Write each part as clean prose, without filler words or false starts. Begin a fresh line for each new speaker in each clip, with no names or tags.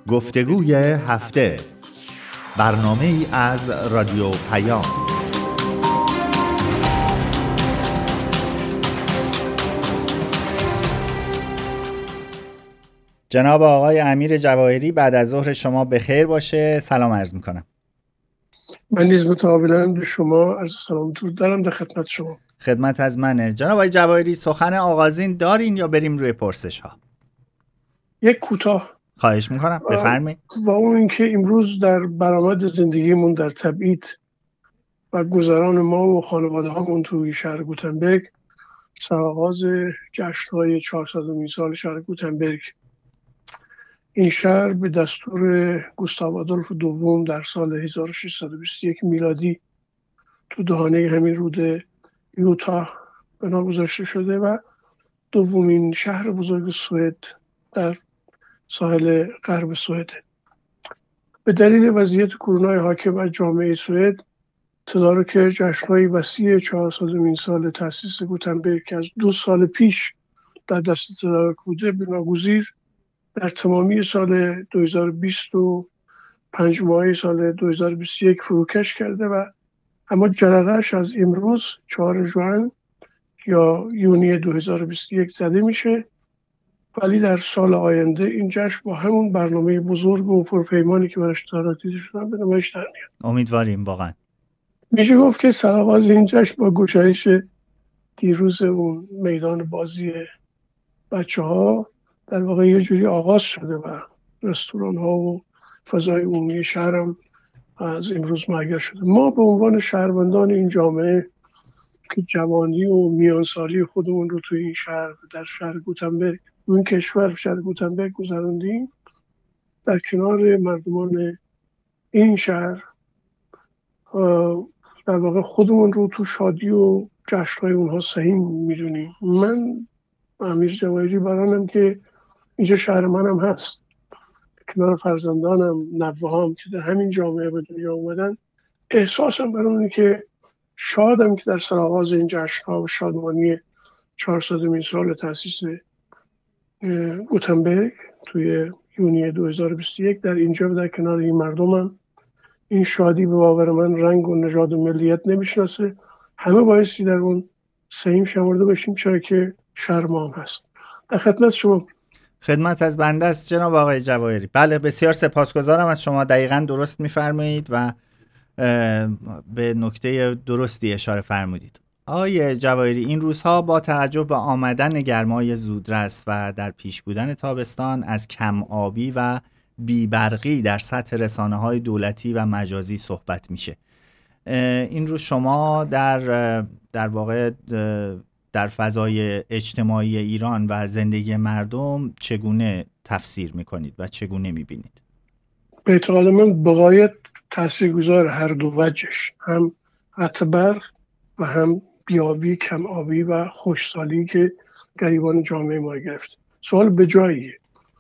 گفتگوی هفته، برنامه‌ای از رادیو پیام. جناب آقای امیر جواهری، بعد از ظهر شما بخیر باشه. سلام عرض میکنم.
من نیز متقابلا به شما عرض سلام درود دارم در خدمت شما.
خدمت از منه. جناب آقای جواهری، سخن آغازین دارین یا بریم روی پرسش ها؟
یک کوتاه
خواهش میکنم، بفرمایید.
و اون اینکه امروز در برآمد زندگیمون در تبعید و گذران ما و خانواده هامون توی شهر گوتنبرگ سرآغاز جشن‌های 400مین سال شهر گوتنبرگ. این شهر به دستور گوستاو آدولف دوم در سال 1621 میلادی تو دهانه همین رود یوتا بنا گذاشته شده و دومین شهر بزرگ سوئد در ساحل غرب سوئد. به دلیل وضعیت کرونا حاکم بر جامعه سوئد، تدارک جشن‌های وسیع 400مین سال تأسیس گوتنبرگ که از 2 سال پیش در دست تدارک بوده، بناگزیر در تمامی سال 2020 و 5 ماه سال 2021 فروکش کرده و اما جرقه‌اش از امروز 4 ژوئن یا یونی 2021 زده میشه، ولی در سال آینده این جشن با همون برنامه بزرگ و پرپیمانی که براش تدارک دیده شدن به نمایش در میاد.
امیدواریم واقعا.
میشه گفت که سرآغاز این جشن با گشایش دیروز اون میدان بازی بچه‌ها در واقع یه جوری آغاز شده و رستوران ها و فضای عمومی شهرم از امروز مگر شده. ما به عنوان شهروندان این جامعه که جوانی و میانسالی خودمون رو توی این شهر در شهر گوتنبرگ، این کشور شهر گوتنبرگ گذروندیم، در کنار مردمان این شهر در واقع خودمون رو تو شادی و جشن‌های اونها سهیم میدونیم. من امیر جواهری برانم که اینجا شهر منم هست، کنار فرزندانم، نوه‌هام که در همین جامعه به دنیا اومدن، احساسم برام که شادم که در سرآغاز این جشن‌ها و شادمانی 400مین سال تأسیس گوتنبرگ توی یونی 2021 در اینجا و در کنار این مردمم. این شادی به باور من رنگ و نژاد و ملیت نمیشناسه، همه بایستی در اون سهیم شمرده باشیم، چرا که شهر ما هم هست. در خدمت شما.
خدمت از بنده است جناب آقای جواهری. بله، بسیار سپاسگزارم از شما. دقیقاً درست می‌فرمایید و به نکته درستی اشاره فرمودید. آقای جواهری، این روزها با توجه به آمدن گرمای زودرس و در پیش بودن تابستان از کم آبی و بیبرقی در سطح رسانه‌های دولتی و مجازی صحبت میشه. این روز شما در واقع در فضای اجتماعی ایران و زندگی مردم چگونه تفسیر میکنید و چگونه میبینید؟
به اعتقاد من بغایت تاثیرگذار هر دو وجهش، هم قطع برق و هم بیابی، کم آبی و خشکسالی که گریبان جامعه ما گرفت. سوال به جاییه.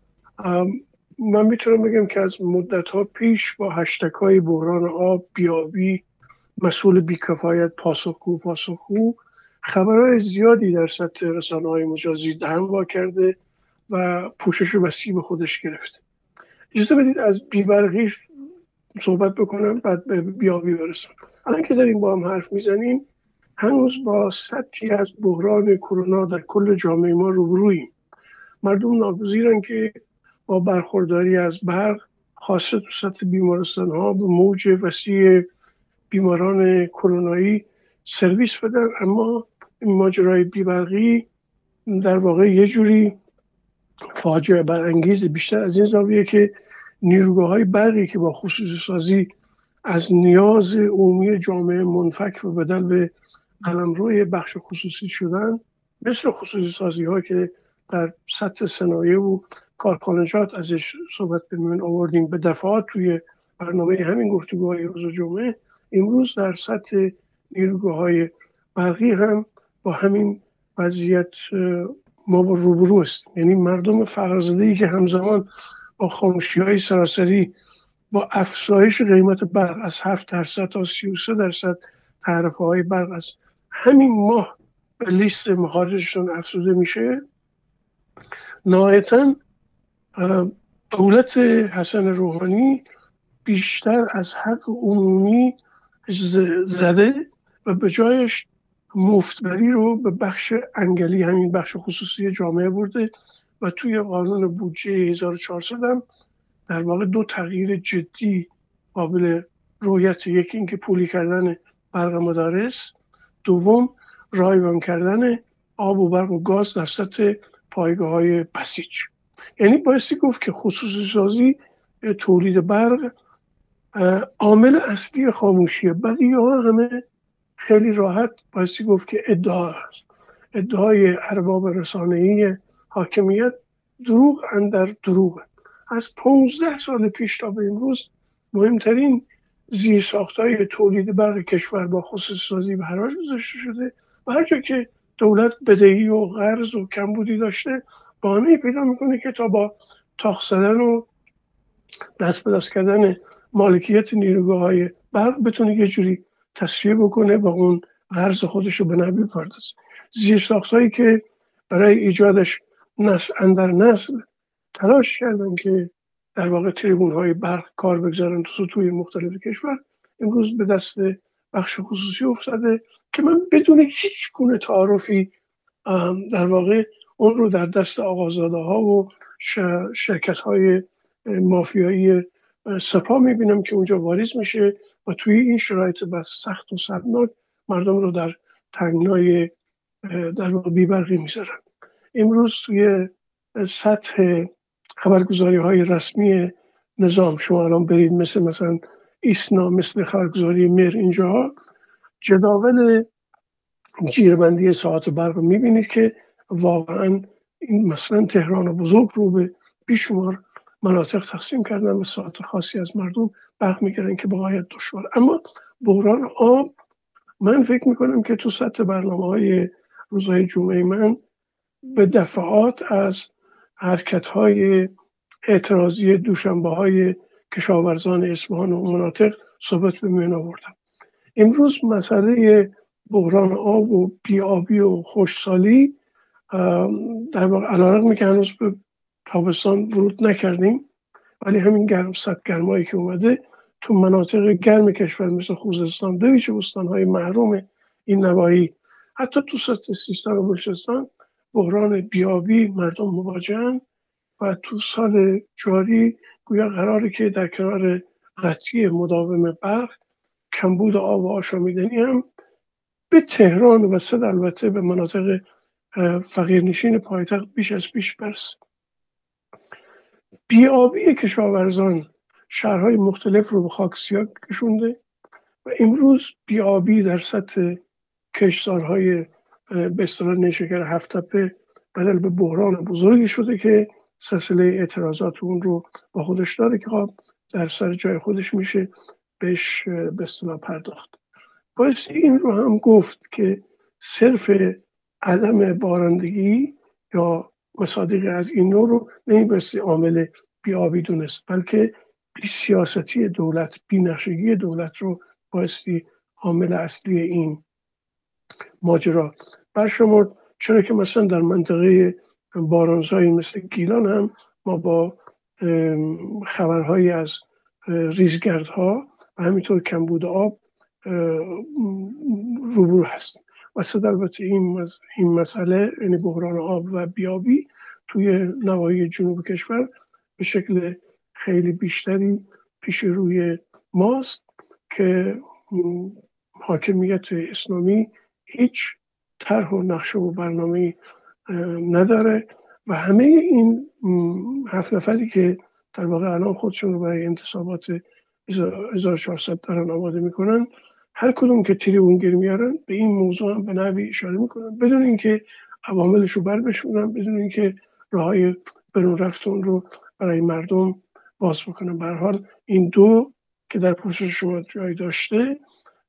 من میتونم بگم که از مدت‌ها پیش با هشتگ‌های بحران آب، بیابی، مسئول بیکفایت، پاسخگو خبرهای زیادی در سطح رسانه‌های مجازی دهن وا کرده و پوشش وسیع به خودش گرفته. اجازه بدید از بیبرقی صحبت بکنم، بعد به بیابی برسم. الان که داریم با هم حرف میزنیم، هنوز با سطحی از بحران کرونا در کل جامعه ما روبروییم. مردم ناگزیرن که با برخورداری از برق، خاصه تو سطح بیمارستان ها، به موج وسیع بیماران کرونایی سرویس بدن. اما این ماجرای بیبرقی در واقع یه جوری فاجعه برانگیز، بیشتر از این زاویه که نیروگاه‌های برقی که با خصوصی سازی از نیاز عمومی جامعه منفک و بدل به قلمروی بخش خصوصی شدن، مثل خصوصی سازی ها که در سطح صنایع و کارخانجات ازش صحبت بمیون آوردیم به دفعات توی برنامه همین گفتگوهای روز جمعه، امروز در سطح نیروگاه‌های برقی هم با همین وضعیت ما روبرو است. یعنی مردم فقرزده‌ای که همزمان با خاموشی‌های سراسری، با افزایش قیمت برق از 7% تا 33% تعرفه‌های برق از همین ماه به لیست مخارجشون افزوده میشه، نهایتاً دولت حسن روحانی بیشتر از حق عمومی زده و به جایش مفتبری رو به بخش انگلی، همین بخش خصوصی جامعه برده و توی قانون بودجه 1400 هم در واقع دو تغییر جدی قابل رویت: یکی اینکه پولی کردن برق مدارس، دوم رایگان کردن آب و برق و گاز در سطح پایگاه‌های بسیج. یعنی بایستی گفت که خصوصی سازی تولید برق عامل اصلی خاموشیه. بقیه ها همه خیلی راحت بایستی گفت که ادعا هست، ادعای ارباب رسانه‌ای حاکمیت دروغ اندر دروغ. از 15 سال پیش تا به امروز مهمترین زیرساخت‌های تولید برق کشور با خصوصی سازی به حراج گذاشته شده و هر جا که دولت بدهی و قرض و کمبودی داشته بهانه‌ای پیدا میکنه که تا با تاخت زدن و دست به دست کردن مالکیت نیروگاه‌های برق بتونه یه جوری تصفیه بکنه و اون قرض خودش رو به نحوی بپردازه. زیرساخت‌هایی که برای ایجادش نسل اندر نسل تلاش کردن که در واقع تریبون‌های برق کار بگذارن تو سطوح مختلف کشور، امروز به دست بخش خصوصی افتاده که من بدون هیچ گونه تعارفی در واقع اون رو در دست آقازاده‌ها و شرکت‌های مافیایی سپاه میبینم که اونجا واریز میشه و توی این شرایط بس سخت و سردناک مردم رو در تنگنای در واقع بیبرقی میذارن. امروز توی سطح خبرگزاری های رسمی نظام شما الان برید مثلا ایسنا، مثل خبرگزاری مهر، اینجا جداول جیربندی ساعت برق رو میبینید که واقعا این مثلا تهران و بزرگ رو به بیشمار مناطق تقسیم کردن و ساعت خاصی از مردم برق میگیرن که بقایت دشوار. اما بحران آب، من فکر میکنم که تو سطح برنامه‌های روزهای جمعه من به دفعات از حرکت‌های اعتراضی دوشنبه‌های کشاورزان اصفهان و مناطق صحبت به میان آوردم. امروز مسئله بحران آب و بیابی و خشکسالی در واقع علیرغم که هنوز به تابستان ورود نکردیم، ولی همین سدگرمایی که اومده تو مناطق گرم کشور مثل خوزستان، به ویژه استان‌های محروم این نواحی، حتی تو سطح سیستان و بلوچستان بحران بیابی مردم مواجهن و تو سال جاری گویا قراره که در کنار قطعی مداوم برق، کمبود آب و آشامیدنی هم به تهران و صد البته به مناطق فقیرنشین پایتخت بیش از پیش برسه. بیابی کشاورزان شهرهای مختلف رو به خاک سیاه کشونده و امروز بیابی در سطح کشتزارهای به اصطلاح نیشکر هفت تپه بدل به بحران بزرگی شده که سلسله اعتراضات اون رو با خودش داره که خب در سر جای خودش میشه بهش به اصطلاح پرداخت. باعث این رو هم گفت که صرف عدم بارندگی یا مصادیق از این نوع رو نمیبایستی عامل بیابی دونست، بلکه بی سیاستی دولت، بی نقشگی دولت رو بایستی عامل اصلی این ماجرا برشمرد. چرا که مثلا در منطقه بارانزایی مثل گیلان هم ما با خبرهایی از ریزگردها و همینطور کمبود آب روبرو هستیم. و صد البته این مسئله، یعنی بحران آب و بیابی توی نواحی جنوب کشور به شکل خیلی بیشتری پیش روی ماست که حاکمیت اسلامی هیچ طرح و نقشه و برنامه‌ای نداره و همه این 7 نفری که در واقع الان خودشون رو برای انتصابات 1400 دارن آماده میکنن، هر کدوم که تریبونگیر میارن به این موضوع هم به نحوی اشاره میکنن بدون اینکه عواملش رو بشونن، بدون اینکه راههای برون رفتن رو برای مردم باز بکنن. به هر حال این دو که در پرسش شما جای داشته،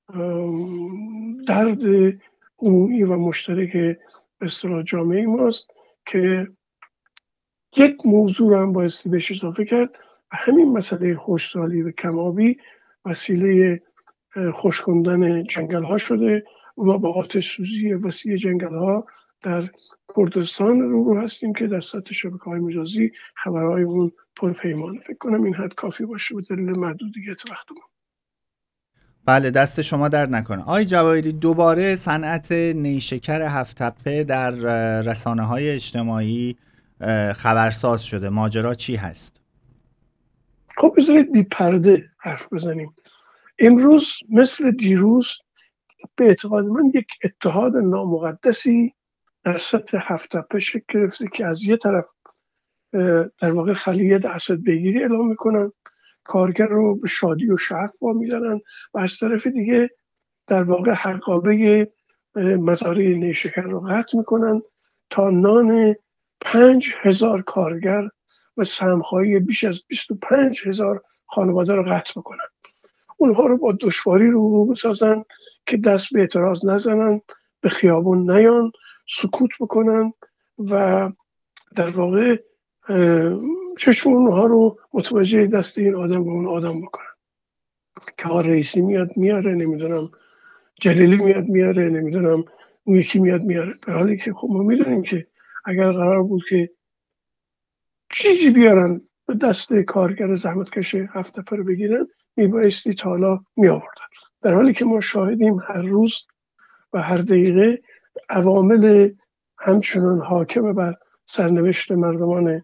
درد عمومی و مشترک به اصطلاح جامعه ماست که یک موضوع رو هم بایستی بهش اضافه کرد و همین مسئله خشکسالی و کم‌آبی وسیله خشک کردن جنگل ها شده و ما با آتش سوزی وسیع جنگل ها در کردستان رو هستیم که در سطح شبکه‌های مجازی خبرهای اون پرپیمانه. فکر کنم این حد کافی باشه به دلیل محدودیت وقتمون.
بله، دست شما درد نکنه. آقای جواهری، دوباره صنعت نیشکر هفت تپه در رسانه‌های اجتماعی خبرساز شده. ماجرا چی هست؟
خب بذارید بی پرده حرف بزنیم. امروز مثل دیروز به اعتقاد من یک اتحاد نامقدسی در سطح هفت تپه شکل گرفته که از یه طرف در واقع خلیه اسد بگیری اعلام میکنن، کارگر رو به شادی و شعف وامیدارن، و از طرف دیگه در واقع حقابه مزارع نیشکر رو قطع میکنن تا نان 5,000 کارگر و سهمخواهی بیش از 25,000 خانواده رو قطع میکنن. اونها رو با دشواری رو بسازن که دست به اعتراض نزنن، به خیابون نیان، سکوت بکنن و در واقع چشم اونها رو متوجه دست این آدم به اون آدم بکنن که رئیسی میاد میاره، نمیدونم جلیلی میاد میاره، نمیدونم اون یکی میاد میاره. در حالی که خب ما میدونیم که اگر قرار بود که چیزی بیارن به دست کارگر زحمتکش هفت تپه رو بگیرن، میبایستی تا حالا میآوردن. در حالی که ما شاهدیم هر روز و هر دقیقه عوامل همچنان حاکم بر سرنوشت مردمان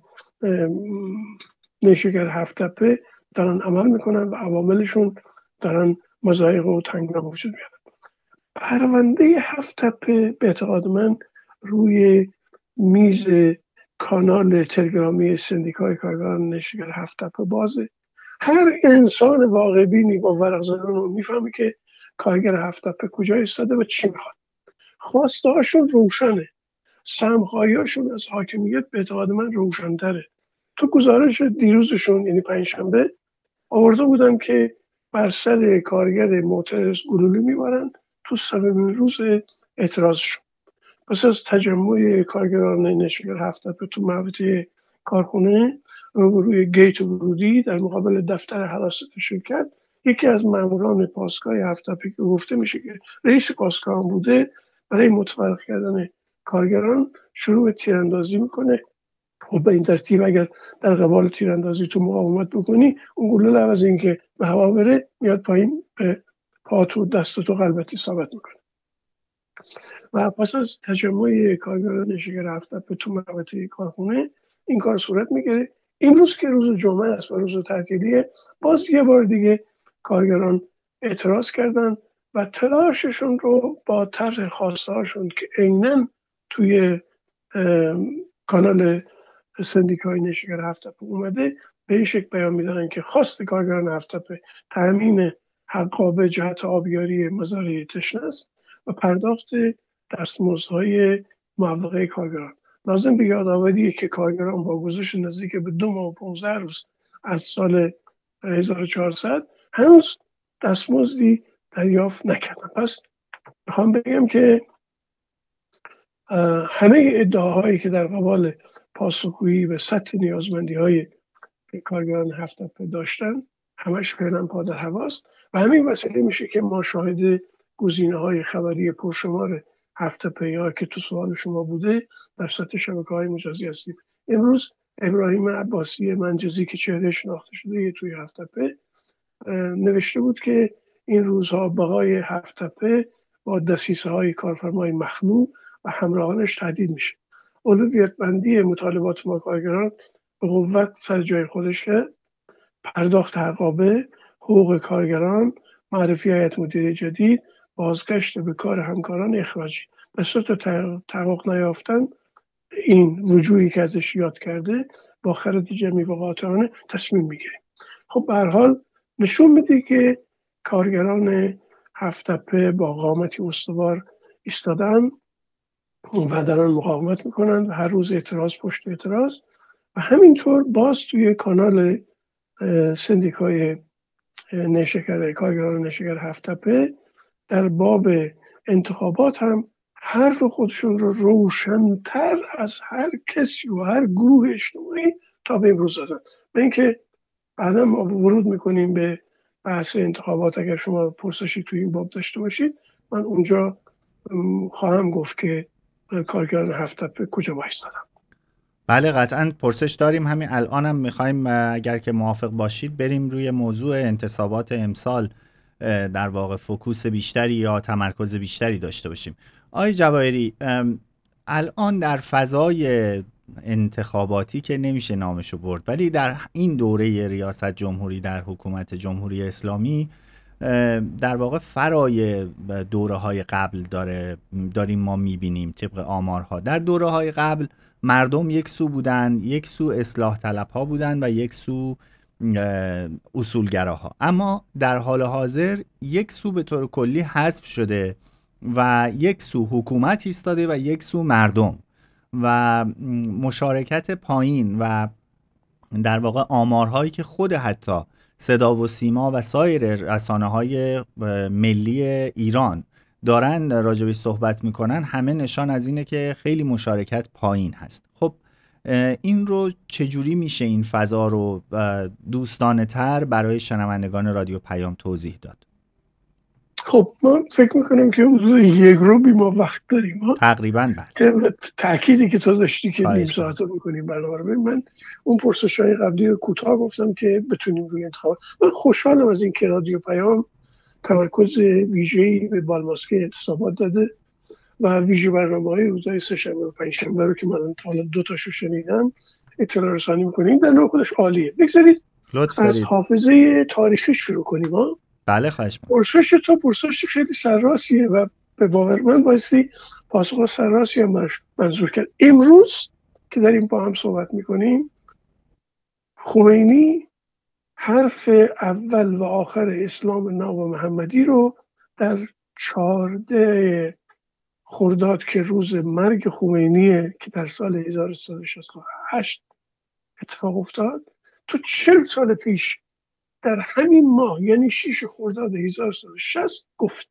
نیشکر هفت تپه دارن عمل میکنن و عواملشون دارن مضایقه و تنگنا وجود میارن. پرونده هفت تپه به اعتقاد من روی میز کانال تلگرامی سندیکای کارگران نیشکر هفت تپه بازه. هر انسان واقع بینی با ورق زدن رو میفهمه که کارگر هفت تپه کجا ایستاده و چی میخواد. خواسته هاشون روشنه، سهمخواهی هاشون از حاکمیت به اعتقاد من روشن‌تره. تو گزارش دیروزشون یعنی پنجشنبه آورده بودن که بر سر کارگر معترض گلوله میبرن تو 7 روز اعتراضشون. پس از تجمع کارگران نیشکر هفت تپه تو محوطه کارخونه روی گیت ورودی در مقابل دفتر حراست شرکت، یکی از ماموران پاسگاه هفت تپه که گفته میشه که رئیس پاسگاه هم بوده، برای متفرق کردن کارگران شروع به تیراندازی میکنه. خب به این ترتیب اگر در قبال تیراندازی تو مقاومت بکنی، اون گلوله عوض این که به هوا بره میاد پایین، به پا و دست و قلبت اصابت میکنه. و پس از تجمع کارگران نیشکر هفت تپه تو محوطه کارخونه این کار صورت میگیره. امروز که روز جمعه است و روز تعطیلیه، باز یه بار دیگه کارگران اعتراض کردن و تلاششون رو با طرح خواسته هاشون که عیناً توی کانال سندیکای نیشکر هفت تپه اومده به این شکل بیان میدارن که خواست کارگران هفت تپه تامین حقابه جهت آبیاری مزارع تشنه است و پرداخت دستمزدهای موقعه کارگران. لازم به یادآوریه که کارگران با گذشت نزدیک به 2 ماه و 15 روز از سال 1400 هنوز دستمزدی دریافت نکردن. پس میخوام بگم که همه ادعاهایی که در قبال پاسخگویی به سطح نیازمندی‌های کارگران هفت تپه داشتن همش فعلا پا در هواست و همین وسیله میشه که ما شاهد گزینه‌های خبری پرشمار هفت تپه‌ای که تو سوال شما بوده در سطح شبکه‌های مجازی هستیم. امروز ابراهیم عباسی منجزی که چهره شناخته شده توی هفت تپه نوشته بود که این روزها بقای هفت تپه با دسیسه‌های کارفرمای مخلوع و همراهانش تهدید میشه. اولویت بندی مطالبات ما کارگران به قوت سر جای خودشه، پرداخت حقابه، حقوق کارگران، معرفی هیئت مدیره جدید، بازگشت به کار همکاران اخراجی. به صورت تحقق نیافتن این رجوعی که ازش یاد کرده با خرد جمعی و قاطعانه تصمیم میگیریم. خب به هر حال نشون میده که کارگران هفت تپه با قامتی استوار ایستادن و دارن مقاومت میکنن و هر روز اعتراض پشت اعتراض. و همینطور باز توی کانال سندیکای نیشکر کارگران نیشکر هفت تپه در باب انتخابات هم حرف خودشون رو روشن‌تر از هر کسی و هر گروه اجتماعی تا به امروز دادن. به اینکه بعدا ما ورود میکنیم به بحث انتخابات، اگر شما پرسشی توی این باب داشته باشید من اونجا خواهم گفت که کارگران هفت تپه کجا وایسادن.
بله قطعا پرسش داریم. همین الانم میخوایم اگر که موافق باشید بریم روی موضوع انتصابات امسال در واقع فوکوس بیشتری یا تمرکز بیشتری داشته باشیم. آقای جواهری، الان در فضای انتخاباتی که نمیشه نامشو برد، ولی در این دوره ریاست جمهوری در حکومت جمهوری اسلامی در واقع فرای دوره های قبل داریم ما میبینیم. طبق آمارها در دوره های قبل مردم یک سو بودن، یک سو اصلاح طلب ها بودن و یک سو اصولگراها، اما در حال حاضر یک سو به طور کلی حذف شده و یک سو حکومت ایستاده و یک سو مردم، و مشارکت پایین و در واقع آمارهایی که خود حتی صدا و سیما و سایر رسانه‌های ملی ایران دارن راجبش صحبت میکنن همه نشان از اینه که خیلی مشارکت پایین هست. خب این رو چجوری میشه این فضا رو دوستانه تر برای شنوندگان رادیو پیام توضیح داد؟
خب ما فکر میکنم که حدود یک روبی ما وقت داریم.
تقریبا بله.
تأکیدی که تو داشتی که نیم ساعت رو میکنیم برنامه رو، من اون پرسش‌های قبلی رو کوتاه گفتم که بتونیم روی انتخاب. من خوشحالم از این که رادیو پیام تمرکز ویژه‌ای به بالماسکه انتصابات داده و ویژه برنامه‌های روزهای سه‌شنبه و پنجشنبه رو که من تا حالا 2 تاشو شنیدم اطلاع رسانی می‌کنیم. در نوع خودش عالیه. بگذارید از حافظه تاریخی شروع کنیم.
بله خواهش می‌کنم.
پرسش تو پرسش خیلی سرراسیه و به باور من بایستی پاسخ سرراسی هم منظور کرد. امروز که داریم با هم صحبت میکنیم خمینی حرف اول و آخر اسلام ناب محمدی رو در 14 خرداد که روز مرگ خمینیه که در سال 1368 اتفاق افتاد، تو 40 سال پیش در همین ماه یعنی 6 خرداد 1360 گفت.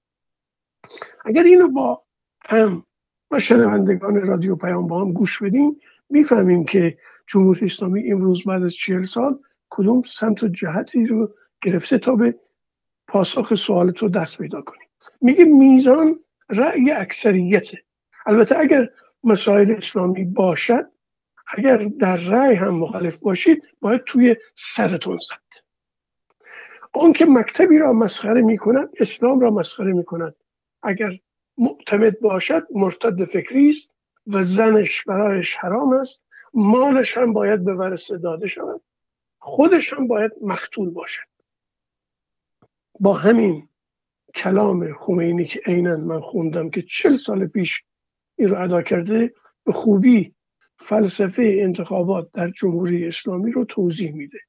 اگر اینو با هم و شنوندگان رادیو پیام با هم گوش بدیم میفهمیم که جمهوری اسلامی امروز بعد از 40 سال کدوم سمت و جهتی رو گرفته تا به پاسخ سوال تو دست پیدا کنیم. میگه میزان رأی اکثریته. البته اگر مسائل اسلامی باشد، اگر در رأی هم مخالف باشید باید توی سرتون زد. اون که مکتبی را مسخره میکند اسلام را مسخره میکند. اگر معتمد باشد مرتد فکری است و زنش برایش حرام است، مالش هم باید به ورثه داده شود، خودش هم باید مقتول باشد. با همین کلام خمینی که عیناً من خوندم که 40 سال پیش این رو ادا کرده، به خوبی فلسفه انتخابات در جمهوری اسلامی رو توضیح میده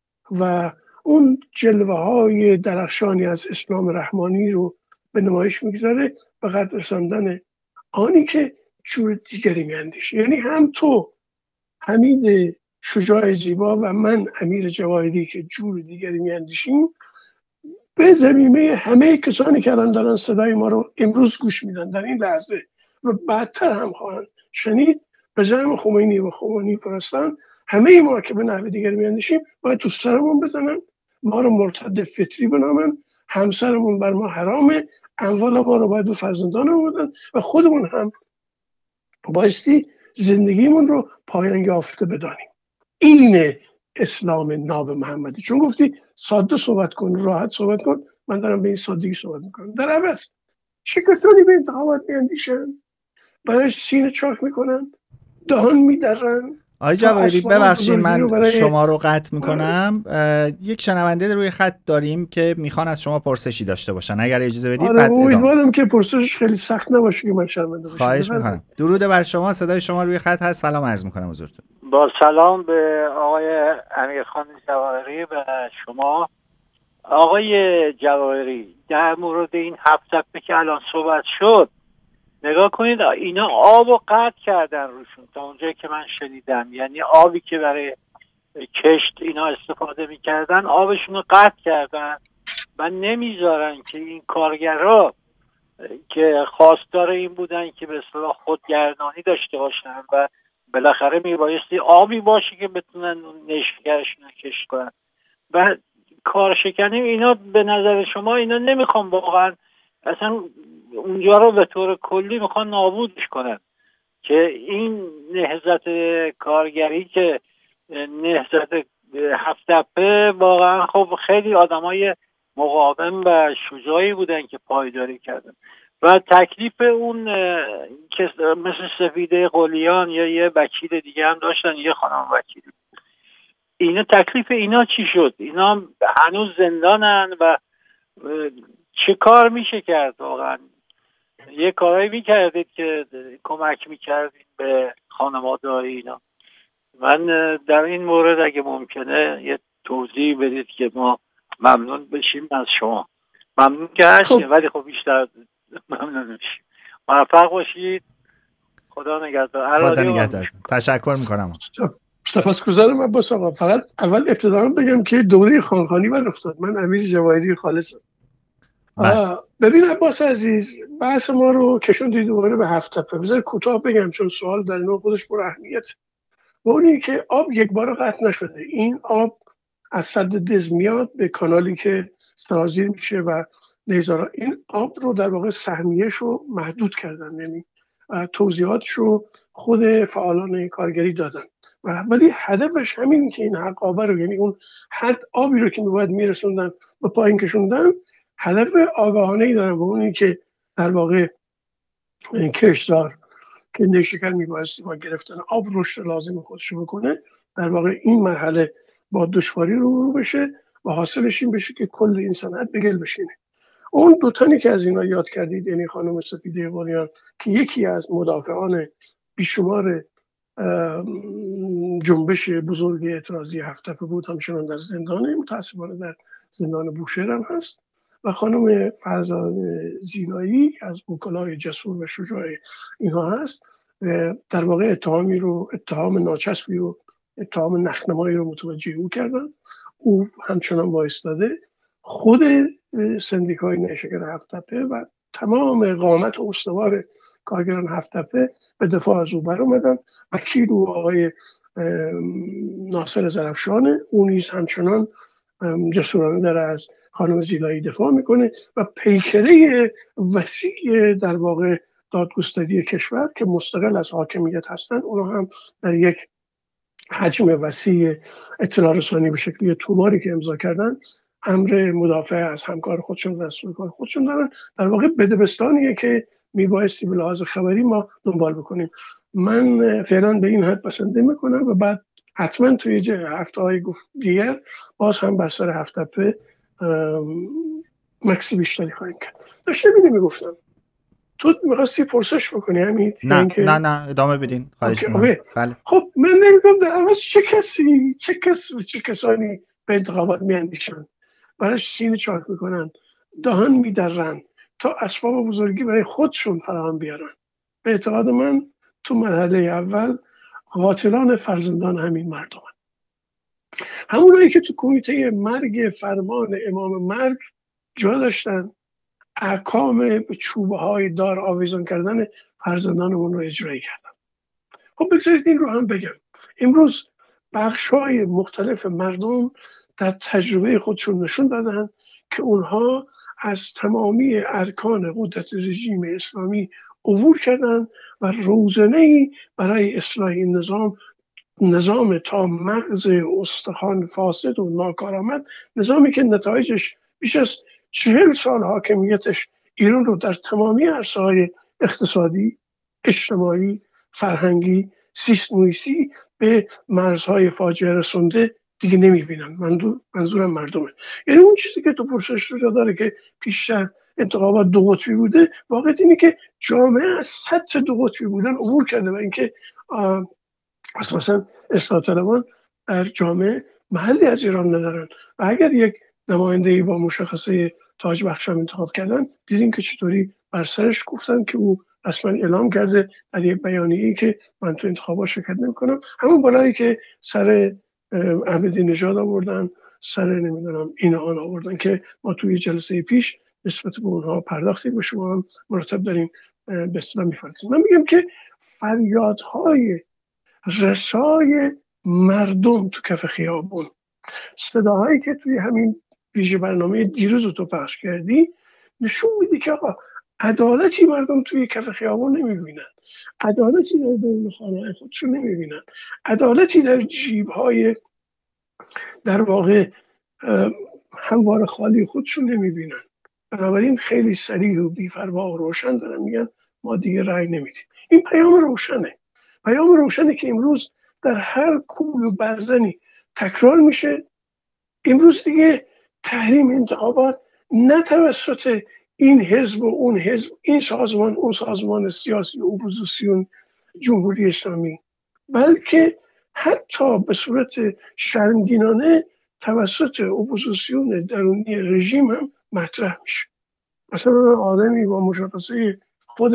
و اون جلوه های درخشانی از اسلام رحمانی رو به نمایش میگذاره به قدر رساندن آنی که جور دیگری میاندیشه. یعنی هم تو حمید شجاع زیبا و من امیر جواهری که جور دیگری میاندیشیم به ضمیمه همه کسانی که الان دارن صدای ما رو امروز گوش میدن در این لحظه و بعدتر هم خواهند شنید، به زعم خمینی و خمینی پرستان همه ما که به نحو دیگری میاندیشیم باید تو سرمون بزنن، ما رو مرتد فطری بنامن، همسرمون بر ما حرامه، اموال ما رو باید به فرزندانمون بدن و خودمون هم بایستی زندگیمون رو پایان یافته بدانیم. اینه اسلام ناب محمدی. چون گفتی ساده صحبت کن، راحت صحبت کن، من دارم به این سادگی صحبت میکنم. در عوض چه کسانی به انتخابات میاندیشن، برای سینه چاک میکنن، دهان میدرن.
آقای جواهری ببخشید من شما رو قطع میکنم. یک شنونده روی خط داریم که میخوان از شما پرسشی داشته باشن، اگر اجازه بدید.
بعد امیدوارم که پرسشش خیلی سخت نباشه که من شرمنده باشم.
خواهش میکنم. درود بر شما، صدای شما روی خط هست. سلام عرض میکنم حضورتون.
با سلام به آقای امیرخان جواهری و شما. آقای جواهری در مورد این 7 تپه که الان صحبت شد نگاه کنید، اینا آب رو قطع کردن روشون تا اونجایی که من شنیدم. یعنی آبی که برای کشت اینا استفاده میکردن آبشون رو قطع کردن و نمیذارن که این کارگرها که خواستار این بودن که به اصطلاح خودگردانی داشته باشن و بالاخره میبایستی آبی باشه که بتونن نشگرشون رو کشت کنن و کارشکنی. اینا به نظر شما اینا نمیخوام واقعا اصلا اونجا رو به طور کلی میخوان نابودش کنن، که این نهضت کارگری که نهضت هفت تپه واقعا خب خیلی آدمای مقاوم و شجاعی بودن که پایداری کردن و تکلیف اون که مثل سفیده قلیان یا یه وکیل دیگه هم داشتن، یه خانم وکیل، اینا تکلیف اینا چی شد؟ اینا هنوز زندانن و چه کار میشه کرد؟ واقعا یه کارایی میکردید که کمک میکردید به خانواده های اینا. من در این مورد اگه ممکنه یه توضیح بدید که ما ممنون بشیم از شما. ممنون که هستیم ولی خب بیشتر ممنون میشیم. موفق باشید. خدا نگهدار.
خدا نگهدار. تشکر میکنم.
سپاسگزارم عباس آقا. فقط اول ابتداً بگم که دوره خانخانی من افتاد. من امیر جواهری خالصم. ببین عباس عزیز، بحث ما رو کشوندی دوباره به هفت تپه. بذار کوتاه بگم چون سوال در نوع خودش پر اهمیت. و اونی که آب یک بار قطع نشده. این آب از سد دز میاد به کانالی که سرازیر میشه و نیزارا. این آب رو در واقع سهمیه‌اش رو محدود کردن، یعنی توضیحاتش رو خود فعالان کارگری دادن ولی هدفش همین که این حق آب رو، یعنی اون حد آبی رو که باید میرسوندن به پایین کشوندن، هدف آگاهانه‌ای دارن و اونی که در واقع کشتار که نیشکر میبایستی با گرفتن آب رشد لازم خودش بکنه، در واقع این مرحله با دشواری رو بشه و حاصلش این بشه که کل این صنعت به گل بشینه. اون دو تنی که از اینا یاد کردید، یعنی خانم سپیده قلیان که یکی از مدافعان بیشمار جنبش بزرگ اعتراضی هفت تپه بود، همچنان در زندانه، متاسفانه در زندان بوشهر هم هست، و خانم فرزانه زینایی از وکلای جسور و شجاع اینها هست. در واقع اتهام ناچسبی و اتهام نخنمایی رو متوجه او کردن. او همچنان وایستاده. خود سندیکای نیشکر هفت تپه و تمام قامت استوار کارگران هفت تپه به دفاع از او بر اومدن. وکیل او آقای ناصر زرفشانه، او نیز همچنان جسورانه داره از خانم زیلایی دفاع میکنه و پیکره وسیع در واقع دادگستری کشور که مستقل از حاکمیت هستن، اونا هم در یک حجم وسیع اطلاع رسانی به شکلی توماری که امضا کردن امر مدافع از همکار خودشون و دستور کار خودشون دارن. در واقع بدبستانیه که میبایستی به لحاظ خبری ما دنبال بکنیم. من فعلا به این حد بسنده میکنم و بعد حتما توی هفته های دیگر باز هم بر سر هفت تپه مکسی بیشتری خواهیم کرد. داشته میگفتم تو میخواستی پرسش بکنی همین؟
نه ادامه بدین خواهش می‌کنم.
بله. خب من نمیدونم در عوض چه کسانی به انتخابات میاندیشن، براش سینه چاک میکنن، دهان میدرن تا اسباب بزرگی برای خودشون فراهم بیارن. به اعتقاد من تو مرحله اول قاتلان فرزندان همین مردم همونایی که تو کمیته مرگ فرمان امام مرگ جا داشتن احکام به چوبه های دار آویزان کردن فرزندانمون رو اجرایی کردن. خب بگذارید این رو هم بگم. امروز بخش های مختلف مردم در تجربه خودشون نشون دادن که اونها از تمامی ارکان قدرت رژیم اسلامی عبور کردن و روزنه‌ای برای اصلاح این نظام تا مغز استخوان فاسد و ناکارآمد، نظامی که نتایجش بیش از 40 سال حاکمیتش ایران رو در تمامی عرصه‌های اقتصادی، اجتماعی، فرهنگی، سیستمیسی به مرزهای فاجعه رسونده دیگه نمیبینن. منظورم مردمه. یعنی اون چیزی که تو پرسش رو جا داره که پیشتر انتخابات دو قطبی بوده، واقعیت اینه که جامعه از سطح دو قطبی بودن عبور کرده و اینکه اساساً اصلاح طلبان در جامعه محلی از ایران ندارن و اگر یک نماینده‌ای با مشخصه تاج بخشم انتخاب کردن، دیدیم که چطوری بر سرش گفتن که او رسما اعلام کرده در یک بیانیه‌ای که من تو انتخابات شرکت نمی‌کنم. همون بالایی که سر احمدی نژاد آوردن، سر نمیدونم این آن آوردن که ما توی جلسه پیش نسبت به اونها پرداختیم و شما هم مرتب داریم به اصطلاح می‌فرمایید. من میگم که فریادهای رسای مردم تو کف خیابون، صداهایی که توی همین ویژه برنامه دیروز رو تو پخش کردی، نشون میده که آقا عدالتی مردم توی کف خیابان نمیبینن، عدالتی در درون خانه‌های خودشون نمیبینن، عدالتی در جیب‌های در واقع هموار خالی خودشون نمیبینن. بنابراین خیلی سریع و بی‌پروا و روشن دارن میگن ما دیگه رأی نمیدیم. این پیام روشنه، پیام روشنه که امروز در هر کوی و برزنی تکرار میشه. امروز دیگه تحریم انتخابات نه توسط این حزب و اون حزب، این سازمان اون سازمان سیاسی اپوزیسیون جمهوری اسلامی، بلکه حتی به صورت شرمگینانه توسط اپوزیسیون درونی رژیم هم مطرح میشه. مثلا آدمی با مشخصه خود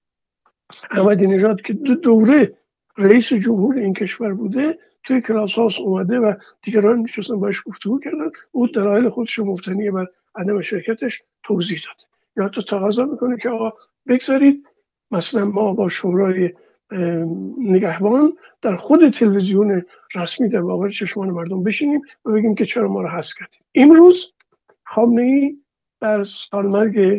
احمدی نژاد که 2 دوره رئیس جمهور این کشور بوده توی کلاس هاوس اومده و دیگران نشستن باش گفتگو کردن، او دلایل خودش مبتنی بر عدم شرکتش توضیح داد، یا حتی تقاضا میکنه که آقا بگذارید مثلا ما با شورای نگهبان در خود تلویزیون رسمی در واقع چشمان مردم بشینیم و بگیم که چرا ما رو حذف کردیم. امروز خامنه‌ای در سالمرگ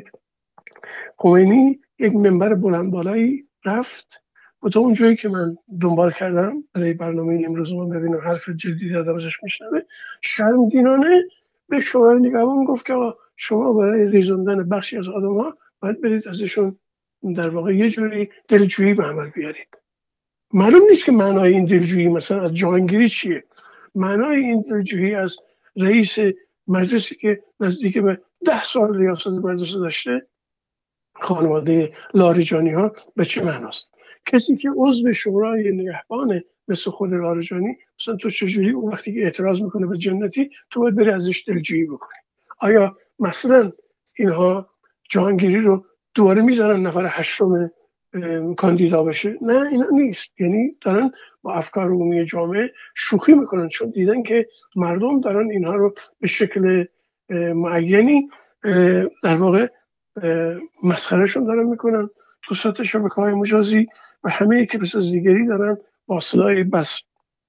خمینی یک منبر بلند بالایی رفت و تا اونجایی که من دنبال کردم برای برنامه امروز من ببینم حرف جدی در ازش میشنوه، شرمگینانه به شورای نگهبان گفت که شما برای ریزاندن بخشی از آدم‌ها باید برید ازشون در واقع یه جوری دلجویی به عمل بیارید. معلوم نیست که معنای این دلجویی مثلا از جهانگیری چیه. معنای این دلجویی از رئیس مجلسی که نزدیک به 10 سال ریاست مجلس داشته، خانواده لاریجانی ها، به چه معناست؟ کسی که عضو شورای نگهبان مثل خود لاریجانی، مثلا تو چجوری اون وقتی که اعتراض میکنه به جنتی تو باید بری ازش دلجویی بکنی؟ آیا مثلا اینها جهانگیری رو دوباره میذارن نفر 8 کاندیدا بشه؟ نه، اینا نیست. یعنی دارن با افکار عمومی جامعه شوخی میکنن، چون دیدن که مردم دارن اینها رو به شکل معینی در واقع مسخرهشون دارن میکنن تو سطح شبکه‌های مجازی و همه که پس از دیگری دارن با صدای بس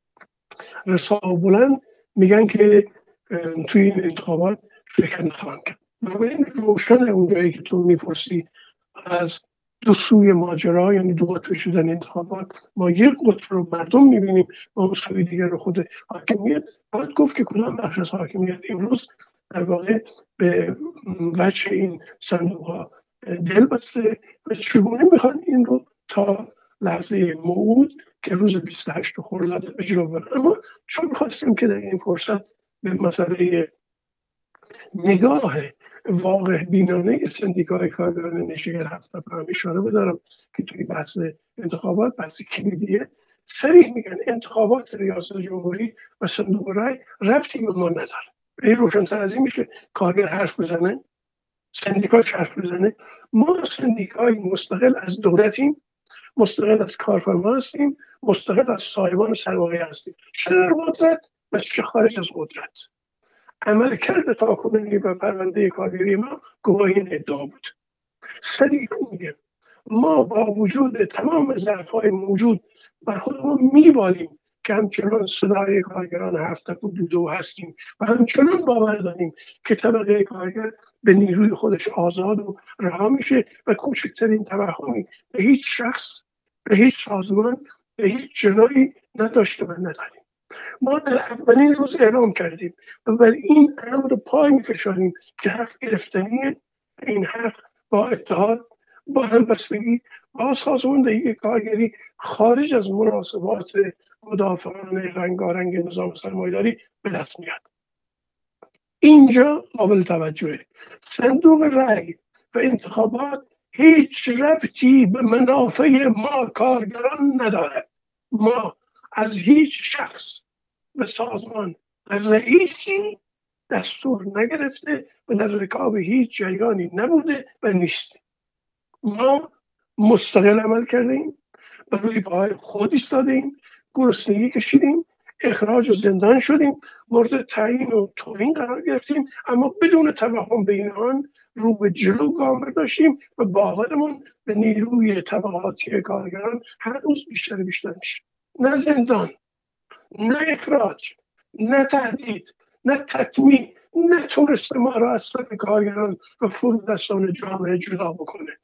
رسا و بلند میگن که توی این انتخابات شرکت نخواهند کرد. بنابراین روشن اونجایی که تو میپرسی از دو سوی ماجرا، یعنی دو قطبی شدن انتخابات، ما یک قطب رو مردم میبینیم و اون سوی دیگر رو خود حاکمیت. باید گفت که کدام بخش از حاکمیت امروز در واقع به وجه این صندوق ها دل بسته و چگونه میخوان این رو تا لحظه موعود که روز 28 خرداد اجرا بکنن. اما چون خواستیم که در این فرصت به مسئله نگاه واقع بینانه سندیکای کارگران نشگر هفته هم اشاره بدارم که توی بحث انتخابات بحث کلیدیه. صریح میگن انتخابات ریاست جمهوری و صندوق رای ربطی به ما نداره. این روشن‌تر از این میشه کارگر حرف بزنه، سندیکاش حرف بزنه. ما سندیکای مستقل از دولتیم، مستقل از کارفرما هستیم، مستقل از صاحبان سرمایه هستیم، چه در قدرت و چه خارج از قدرت. عمل کرده تا کنونی به پرونده کارگری ما گواهی این ادعا بود. صریح میگه ما با وجود تمام ضعف‌های موجود بر خودمون میبالیم که همچنان صدای کارگران هفته دو هستیم و همچنان باور داریم که طبقه کارگر به نیروی خودش آزاد و رها میشه و کوچکترین توهمی به هیچ شخص، به هیچ سازمان، به هیچ جنایی نداشته و نداریم. ما در اولین روز اعلام کردیم و بر این امر پای می‌فشاریم که حق گرفتنی این حق با اتحاد، با همبستگی، با سازماندهی کارگری خارج از مناسبات مدافعان رنگارنگ نظام سرمایه‌داری به دست میاد. اینجا قابل توجهه. صندوق رای و انتخابات هیچ ربطی به منافع ما کارگران نداره. ما از هیچ شخص و سازمان و رئیسی دستور نگرفته و در رکاب هیچ جریانی نبوده و نیست. ما مستقل عمل کردیم و روی پاهای خود ایستادیم، گرسنگی کشیدیم، اخراج و زندان شدیم، مورد تعیین و توهین قرار گرفتیم، اما بدون توهم به این آن رو به جلو گام برداشتیم و باورمون به نیروی طبقاتی کارگران هر روز بیشتر و بیشتر میشه. نه زندان، نه اخراج، نه تهدید، نه تطمیع نتونست ما را از صف کارگران و فرودستان جامعه جدا بکنه.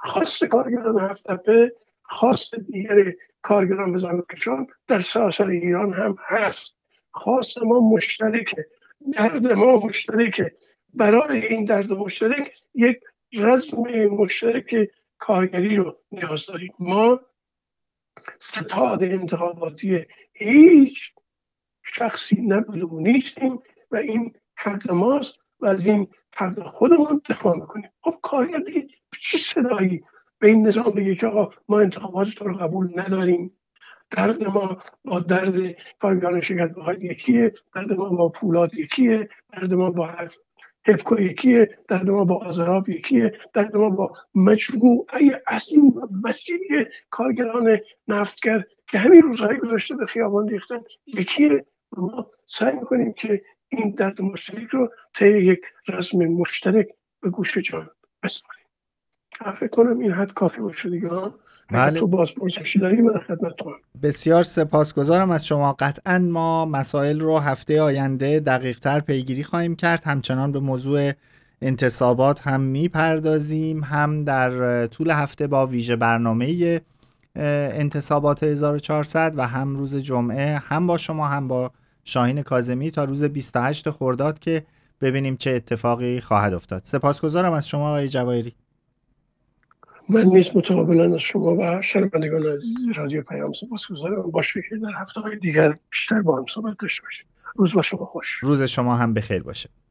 خواست کارگران هفت‌تپه، خواست دیگر کارگران و زحمتکشان در سراسر ایران هم هست. خواست ما مشترکه، درد ما مشترکه. برای این درد مشترک یک رزم مشترک کارگری رو نیاز داریم. ما ستاد انتخاباتی هیچ شخصی نبودیم نیستیم و این حق ماست و از این حق خودمون دفاع میکنیم. خب کارگر دیگه چه صدایی به این نظام بگه که آقا ما انتخابات تو رو قبول نداریم؟ درد ما با درد کارگران شرکت‌های یکیه، درد ما با فولاد یکیه، درد ما با حفکو یکیه، درد ما با آزراب یکیه، درد ما با مجموعه عظیم و وسیع کارگران نفتگر که همین روزهای گذشته به خیابان ریختن یکیه. ما سعی میکنیم که این درد مشترک رو طی یک رسم مشترک به گوش جان بسپاریم. فکر کنم این حد کافی باشه دیگه.
بله.
تو بازپرسشی داری من خدمتتون.
بسیار سپاسگزارم از شما. قطعا ما مسائل رو هفته آینده دقیق‌تر پیگیری خواهیم کرد. همچنان به موضوع انتصابات هم میپردازیم، هم در طول هفته با ویژه برنامه انتصابات 1400 و هم روز جمعه، هم با شما هم با شاهین کاظمی تا روز 28 خرداد که ببینیم چه اتفاقی خواهد افتاد. سپاسگزارم از شما آقای جواهری.
من نیز متقابلا از شما و شنوندگان عزیز رادیو پیام سپاسگزارم. باشه که در هفته‌های دیگر بیشتر با هم صحبت داشته باشیم. روز با شما خوش.
روز شما هم بخیر باشه.